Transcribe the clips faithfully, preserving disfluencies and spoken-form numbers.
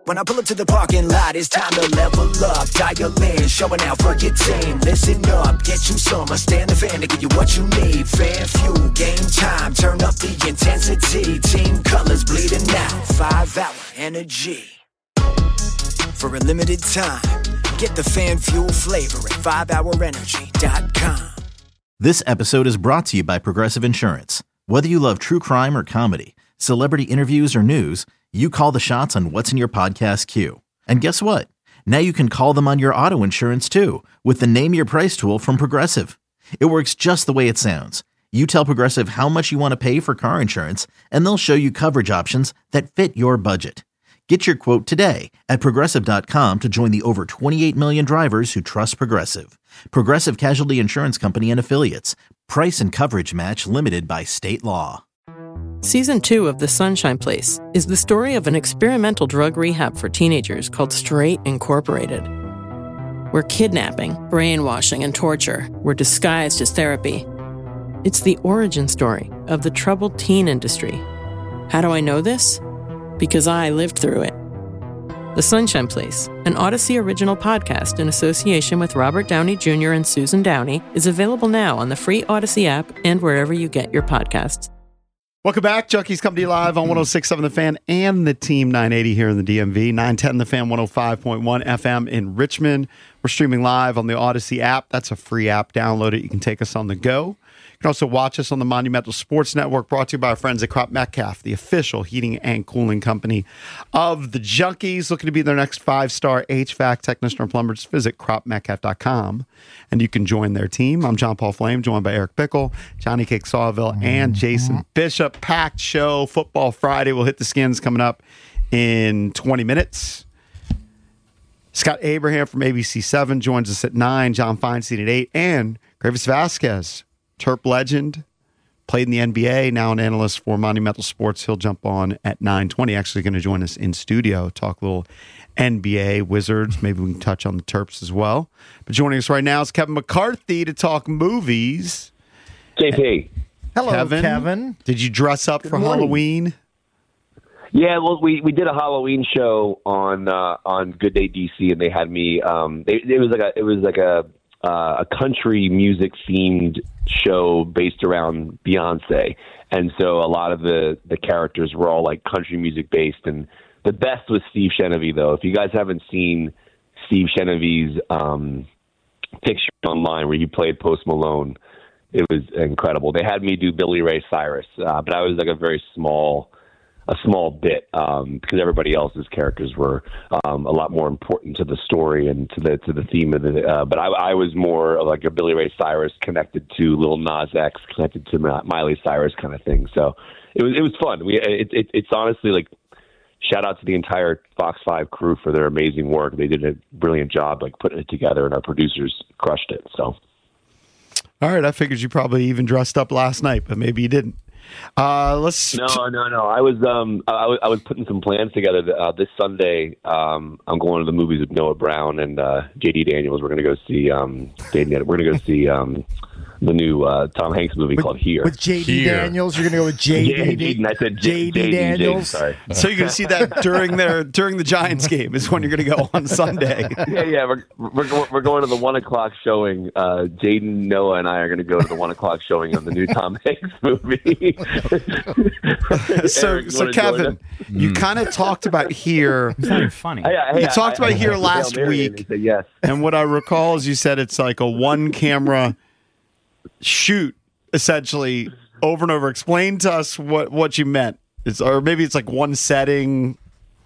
When I pull up to the parking lot, it's time to level up. Dial in, showing out for your team. Listen up, get you some. I stand the fan to give you what you need. Fan fuel, game time, turn up the intensity. Team colors bleeding out, five hour energy. For a limited time, get the fan fuel flavor at five hour energy dot com. This episode is brought to you by Progressive Insurance. Whether you love true crime or comedy, celebrity interviews or news, you call the shots on what's in your podcast queue. And guess what? Now you can call them on your auto insurance too with the Name Your Price tool from Progressive. It works just the way it sounds. You tell Progressive how much you want to pay for car insurance, and they'll show you coverage options that fit your budget. Get your quote today at Progressive dot com to join the over twenty-eight million drivers who trust Progressive. Progressive Casualty Insurance Company and Affiliates. Price and coverage match limited by state law. Season two of The Sunshine Place is the story of an experimental drug rehab for teenagers called Straight Incorporated, where kidnapping, brainwashing, and torture were disguised as therapy. It's the origin story of the troubled teen industry. How do I know this? Because I lived through it. The Sunshine Place, an Odyssey original podcast in association with Robert Downey Junior and Susan Downey, is available now on the free Odyssey app and wherever you get your podcasts. Welcome back. Junkies coming to you live on one oh six point seven The Fan and the Team nine eighty here in the D M V. nine ten The Fan, one oh five point one F M in Richmond. We're streaming live on the Odyssey app. That's a free app. Download it. You can take us on the go. You can also watch us on the Monumental Sports Network, brought to you by our friends at Crop Metcalf, the official heating and cooling company of the Junkies. Looking to be their next five-star H V A C technician or plumber, just visit crop metcalf dot com, and you can join their team. I'm John Paul Flame, joined by Eric Bickle, Johnny Cake Sawville, and Jason Bishop. Packed show. Football Friday. We'll hit the skins coming up in twenty minutes. Scott Abraham from A B C seven joins us at nine, John Feinstein at eight, and Gravis Vasquez, Terp legend, played in the N B A, now an analyst for Monumental Sports. He'll jump on at nine twenty, actually going to join us in studio, talk a little N B A, Wizards. Maybe we can touch on the Terps as well. But joining us right now is Kevin McCarthy to talk movies. J P. Hello, Kevin. Kevin. Did you dress up Good for morning. Halloween? Yeah, well, we, we did a Halloween show on uh, on Good Day D C, and they had me. Um, they, it was like a it was like a uh, a country music themed show based around Beyonce, and so a lot of the the characters were all like country music based. And the best was Steve Shenevy, though. If you guys haven't seen Steve Shenevy's um, picture online where he played Post Malone, it was incredible. They had me do Billy Ray Cyrus, uh, but I was like a very small, a small bit um, because everybody else's characters were um, a lot more important to the story and to the to the theme of the. Uh, but I, I was more of like a Billy Ray Cyrus connected to Lil Nas X, connected to Miley Cyrus kind of thing. So it was it was fun. We it, it, it's honestly like shout out to the entire Fox five crew for their amazing work. They did a brilliant job like putting it together, and our producers crushed it. So. All right, I figured you probably even dressed up last night, but maybe you didn't. Uh, let's. No, no, no. I was um, I, was, I was putting some plans together uh, this Sunday. Um, I'm going to the movies with Noah Brown and uh, J D Daniels. We're going to go see. Um, we're going to go see um, the new uh, Tom Hanks movie with, called Here. With J D Here. Daniels, you're going to go with J D. Yeah, Jaden. I said J- J D Daniels. Jaden, sorry. So you're going to see that during their during the Giants game is when you're going to go on Sunday. Yeah, yeah. We're we're, go- we're going to the one o'clock showing. Uh, Jaden, Noah, and I are going to go to the one o'clock showing of the new Tom Hanks movie. so, Eric, you so wanna join Kevin, us? you kind of talked about Here. It's not even funny. Hey, hey, You talked I- about I- Here I- last Hail Mary, week. and he said yes. And what I recall is you said it's like a one camera shoot, essentially, over and over. Explain to us what, what you meant. It's, or maybe it's like one setting.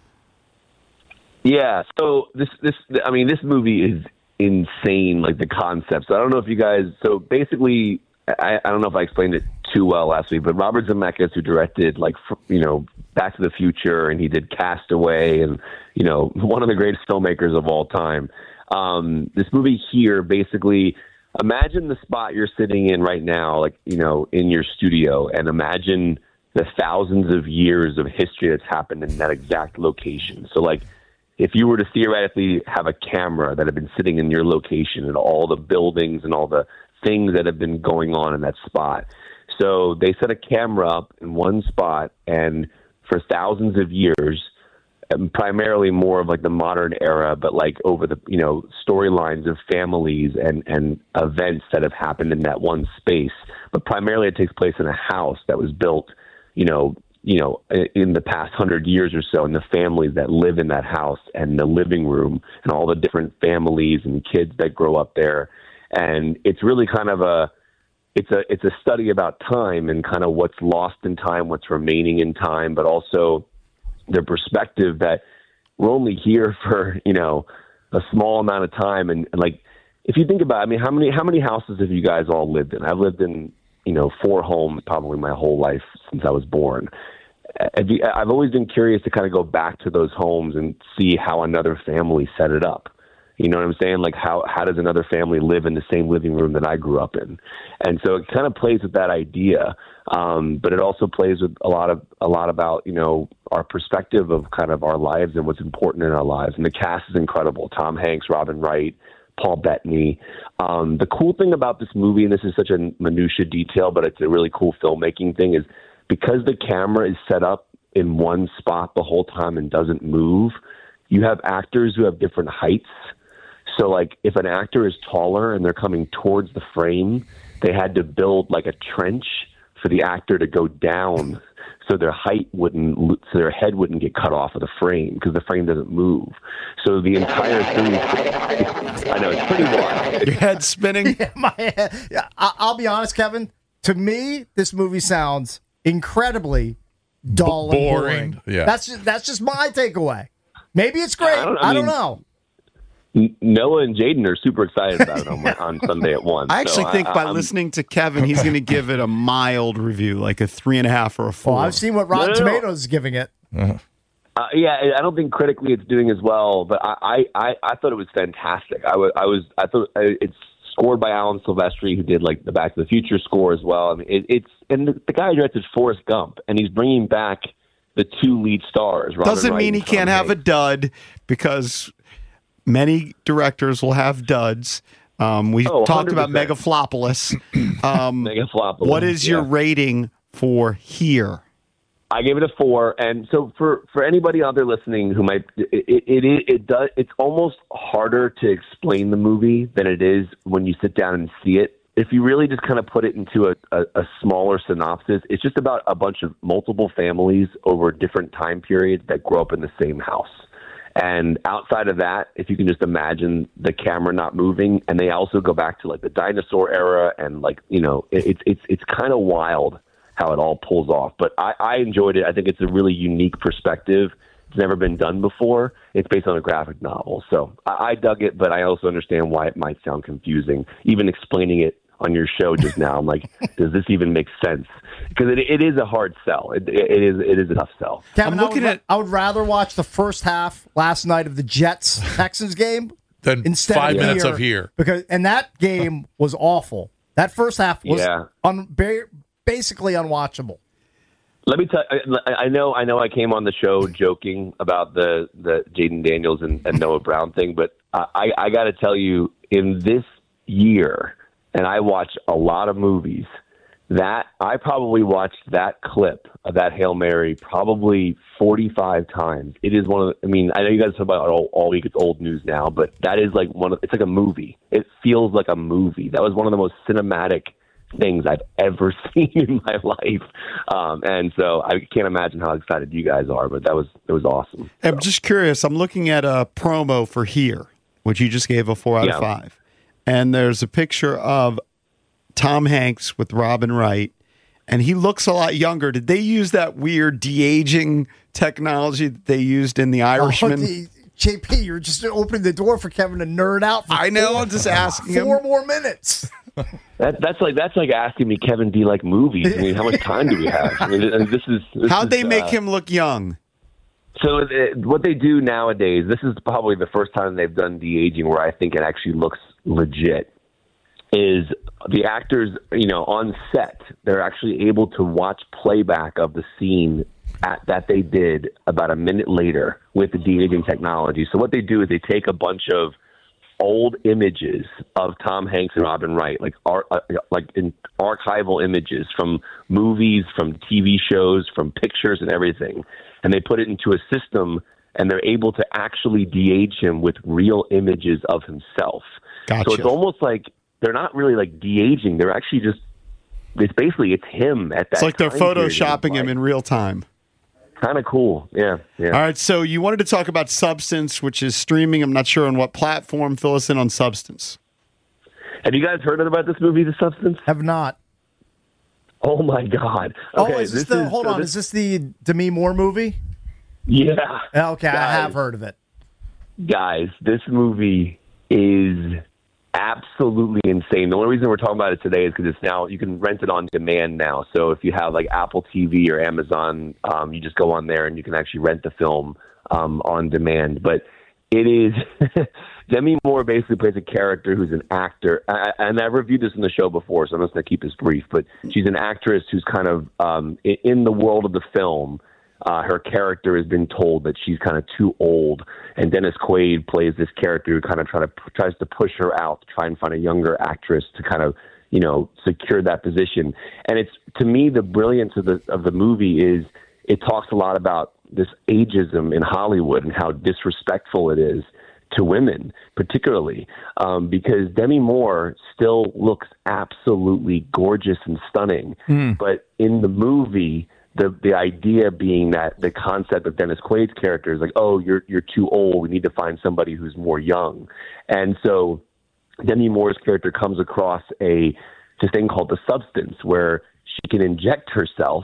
Yeah. So this, this, I mean, this movie is insane. Like the concept. So I don't know if you guys. So basically, I, I don't know if I explained it too well last week, but Robert Zemeckis, who directed like you know Back to the Future, and he did Castaway, and you know one of the greatest filmmakers of all time. Um, this movie Here, basically, imagine the spot you're sitting in right now, like you know in your studio, and imagine the thousands of years of history that's happened in that exact location. So like. If you were to theoretically have a camera that had been sitting in your location and all the buildings and all the things that have been going on in that spot. So they set a camera up in one spot, and for thousands of years, um, primarily more of like the modern era, but like over the, you know, storylines of families and, and events that have happened in that one space. But primarily it takes place in a house that was built, you know, you know, in the past hundred years or so, and the families that live in that house and the living room and all the different families and kids that grow up there. And it's really kind of a, it's a, it's a study about time and kind of what's lost in time, what's remaining in time, but also the perspective that we're only here for, you know, a small amount of time. And, and like, if you think about it, I mean, how many, how many houses have you guys all lived in? I've lived in, you know, four homes probably my whole life since I was born. I've always been curious to kind of go back to those homes and see how another family set it up. You know what I'm saying? Like how, how does another family live in the same living room that I grew up in? And so it kind of plays with that idea. Um, but it also plays with a lot of, a lot about, you know, our perspective of kind of our lives and what's important in our lives. And the cast is incredible. Tom Hanks, Robin Wright, Paul Bettany. Um, the cool thing about this movie, and this is such a minutia detail, but it's a really cool filmmaking thing, is because the camera is set up in one spot the whole time and doesn't move, you have actors who have different heights. So like if an actor is taller and they're coming towards the frame, they had to build like a trench for the actor to go down so their height wouldn't, so their head wouldn't get cut off of the frame because the frame doesn't move. So the entire thing, I know, it's pretty wild. Your head's spinning? Yeah, my head. Yeah, I- I'll be honest, Kevin. To me, this movie sounds incredibly dull B- and boring. boring. Yeah. That's just, that's just my takeaway. Maybe it's great. I don't- I I don't mean- know. Noah and Jaden are super excited about it on, on Sunday at one. I actually So think I, by I'm- listening to Kevin, he's going to give it a mild review, like a three and a half or a four. Well, I've seen what Rotten No, no, no. Tomatoes is giving it. Uh, yeah, I don't think critically it's doing as well, but I, I, I thought it was fantastic. I was, I was, I thought it's scored by Alan Silvestri, who did like the Back to the Future score as well. I mean, it, it's and the, the guy who directed Forrest Gump, and he's bringing back the two lead stars. Robin Doesn't Wright mean he and Tom can't have a Hanks. dud, because many directors will have duds. Um, we Oh, talked about one hundred percent. Megaflopolis. Um, Megaflopolis, what is your yeah. rating for Here? I gave it a four, and so for, for anybody out there listening who might, it, it it it does it's almost harder to explain the movie than it is when you sit down and see it. If you really just kind of put it into a, a, a smaller synopsis, it's just about a bunch of multiple families over different time periods that grow up in the same house. And outside of that, if you can just imagine the camera not moving, and they also go back to like the dinosaur era, and like, you know, it, it's it's it's kind of wild how it all pulls off. But I, I enjoyed it. I think it's a really unique perspective. It's never been done before. It's based on a graphic novel. So I, I dug it, but I also understand why it might sound confusing. Even explaining it on your show just now, I'm like, does this even make sense? Because it, it is a hard sell. It, it is it is a tough sell. Kevin, I'm I looking would, at- I would rather watch the first half last night of the Jets Texans game Then instead five of minutes here, of here. because and that game was awful. That first half was Yeah. un, ba- basically unwatchable. Let me tell. I, I know. I know. I came on the show joking about the the Jaden Daniels and, and Noah Brown thing, but I, I got to tell you, in this year, and I watch a lot of movies, that I probably watched that clip of that Hail Mary probably forty-five times. It is one of the, I mean, I know you guys talk about all, all week, it's old news now, but that is like one of, it's like a movie. It feels like a movie. That was one of the most cinematic things I've ever seen in my life. Um, and so I can't imagine how excited you guys are, but that was, it was awesome. I'm just curious. I'm looking at a promo for Here, which you just gave a four out Yeah. of five. And there's a picture of Tom Hanks with Robin Wright, and he looks a lot younger. Did they use that weird de-aging technology that they used in The Irishman? Oh, the, J P, you're just opening the door for Kevin to nerd out. For I know, four, I'm just asking four him. more minutes. That, that's like that's like asking me, Kevin, do you like movies? I mean, how much time do we have? I mean, and this is this How'd is, they make uh, him look young? So it, what they do nowadays, this is probably the first time they've done de-aging where I think it actually looks legit, is the actors, you know, on set, they're actually able to watch playback of the scene at, that they did about a minute later with the de-aging technology. So what they do is they take a bunch of old images of Tom Hanks and Robin Wright, like ar- uh, like in archival images from movies, from T V shows, from pictures and everything, and they put it into a system, and they're able to actually de-age him with real images of himself. Gotcha. So it's almost like they're not really like de-aging. They're actually just, it's basically, it's him at that It's like they're time period photoshopping in him life. in real time. Kind of cool. Yeah. Yeah. All right, so you wanted to talk about Substance, which is streaming. I'm not sure on what platform. Fill us in on Substance. Have you guys heard about this movie, The Substance? Have not. Oh my God. Oh, Okay, is this, the? Hold so on. Is this the Demi Moore movie? Yeah. Okay, I Guys. have heard of it. Guys, this movie is absolutely insane. The only reason we're talking about it today is because it's now, you can rent it on demand now. So if you have like Apple T V or Amazon, um, you just go on there and you can actually rent the film um, on demand. But it is, Demi Moore basically plays a character who's an actor. I, and I've reviewed this in the show before, so I'm just going to keep this brief. But she's an actress who's kind of um, in, in the world of the film. Uh, her character has been told that she's kind of too old, and Dennis Quaid plays this character who kind of try to tries to push her out, to try and find a younger actress to kind of, you know, secure that position. And it's, to me, the brilliance of the of the movie is it talks a lot about this ageism in Hollywood and how disrespectful it is to women, particularly um, because Demi Moore still looks absolutely gorgeous and stunning, Mm. but in the movie, The the idea being that the concept of Dennis Quaid's character is like, oh, you're you're too old. We need to find somebody who's more young. And so Demi Moore's character comes across a this thing called the Substance, where she can inject herself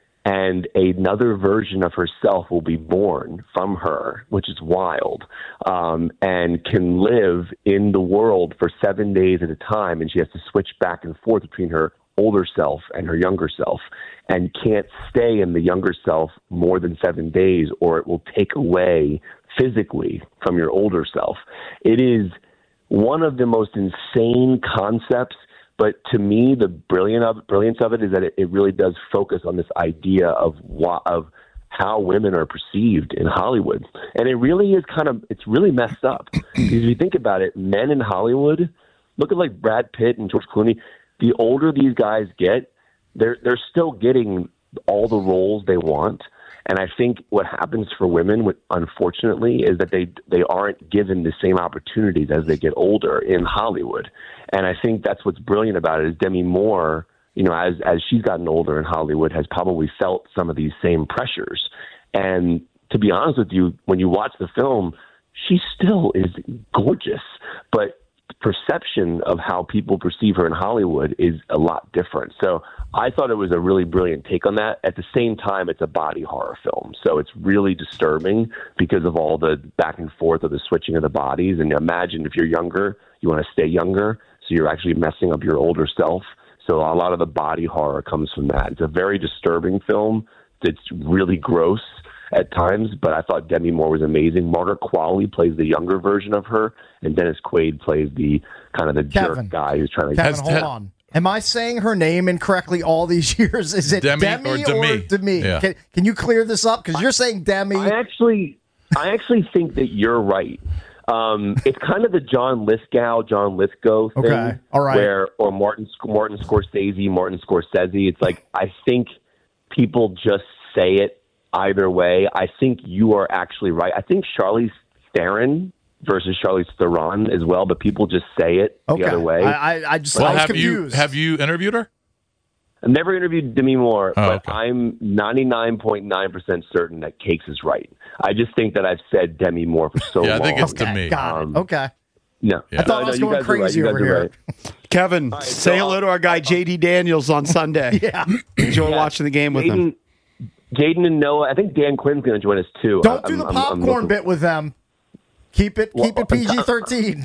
and another version of herself will be born from her, which is wild, um, and can live in the world for seven days at a time. And she has to switch back and forth between her older self and her younger self, and can't stay in the younger self more than seven days or it will take away physically from your older self. It is one of the most insane concepts, but to me, the brilliant of, brilliance of it is that it, it really does focus on this idea of wa- of how women are perceived in Hollywood. And it really is kind of, it's really messed up. Because if you think about it, men in Hollywood, look at like Brad Pitt and George Clooney, the older these guys get, they're they're still getting all the roles they want. And I think what happens for women, unfortunately, is that they they aren't given the same opportunities as they get older in Hollywood. And I think that's what's brilliant about it is Demi Moore, you know, as as she's gotten older in Hollywood, has probably felt some of these same pressures. And to be honest with you, when you watch the film, she still is gorgeous, but perception of how people perceive her in Hollywood is a lot different. So I thought it was a really brilliant take on that. At the same time, it's a body horror film. So it's really disturbing because of all the back and forth of the switching of the bodies. And imagine if you're younger, you want to stay younger. So you're actually messing up your older self. So a lot of the body horror comes from that. It's a very disturbing film. It's really gross at times, but I thought Demi Moore was amazing. Margaret Qualley plays the younger version of her, and Dennis Quaid plays the kind of the Kevin. jerk guy who's trying to... Kevin, Has- hold ha- on. Am I saying her name incorrectly all these years? Is it Demi Demi, or Demi? Demi? Yeah. Can, can you clear this up? Because you're saying Demi. I actually, I actually think that you're right. Um, it's kind of the John Lithgow, John Lithgow thing, Okay, all right. where or Martin Martin Scorsese, Martin Scorsese. It's like I think people just say it either way. I think you are actually right. I think Charlize Theron versus Charlize Theron as well, but people just say it okay. the other way. I, I, I just Well, I was have confused. you have you interviewed her? I've never interviewed Demi Moore, Oh, but okay. I'm ninety-nine point nine percent certain that Cakes is right. I just think that I've said Demi Moore for so Yeah, I long. think it's okay, Demi. got Um, it. Okay. No, Yeah. I thought I no, was no, going you guys are right. crazy You guys over are here. right. Kevin, right, say so hello I'll- to our guy J D Daniels on Sunday. Yeah. Enjoy Yeah. watching the game with him. Jaden, Jaden and Noah. I think Dan Quinn's going to join us too. Don't I- do the I'm- I'm- I'm popcorn looking- bit with them. Keep it keep Well, it P G thirteen.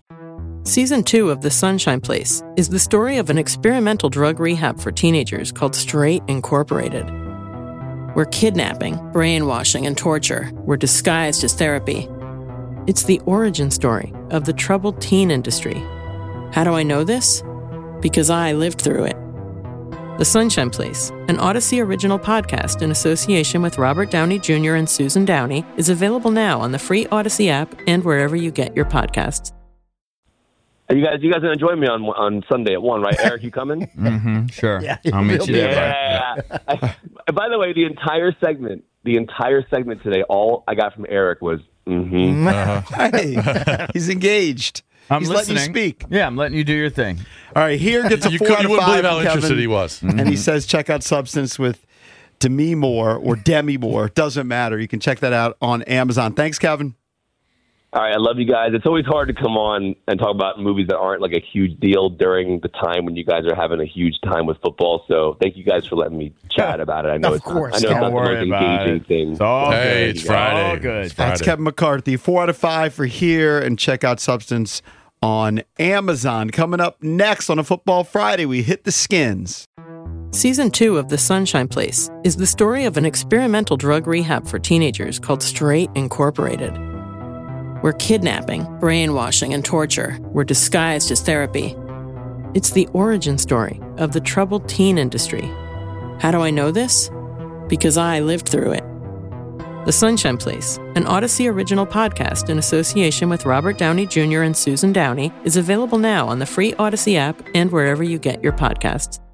Season two of The Sunshine Place is the story of an experimental drug rehab for teenagers called Straight Incorporated, where kidnapping, brainwashing, and torture were disguised as therapy. It's the origin story of the troubled teen industry. How do I know this? Because I lived through it. The Sunshine Place, an Odyssey original podcast in association with Robert Downey Junior and Susan Downey, is available now on the free Odyssey app and wherever you get your podcasts. You guys, you guys going to join me on on Sunday at one, right? Eric, you coming? Mm-hmm. Sure. Yeah, I'll meet he'll you be there. there. Yeah. I, by the way, the entire segment the entire segment today, all I got from Eric was, mm-hmm. Uh-huh. Hey, he's engaged. I'm he's listening. letting you speak. Yeah, I'm letting you do your thing. All right, here gets a You four could- out you of wouldn't five believe how from Kevin. interested he was. And he says, check out Substance with Demi Moore or Demi Moore. Doesn't matter. You can check that out on Amazon. Thanks, Kevin. All right, I love you guys. It's always hard to come on and talk about movies that aren't like a huge deal during the time when you guys are having a huge time with football. So thank you guys for letting me chat about it. I know Of it's course. not, I know it's Don't not the worry most about engaging it. thing. It's all Hey, good. it's Friday. All good. It's Friday. That's Kevin McCarthy. Four out of five for here, and check out Substance on Amazon. Coming up next on a Football Friday, we hit the skins. Season two of The Sunshine Place is the story of an experimental drug rehab for teenagers called Straight Incorporated, where kidnapping, brainwashing, and torture were disguised as therapy. It's the origin story of the troubled teen industry. How do I know this? Because I lived through it. The Sunshine Place, an Odyssey original podcast in association with Robert Downey Junior and Susan Downey, is available now on the free Odyssey app and wherever you get your podcasts.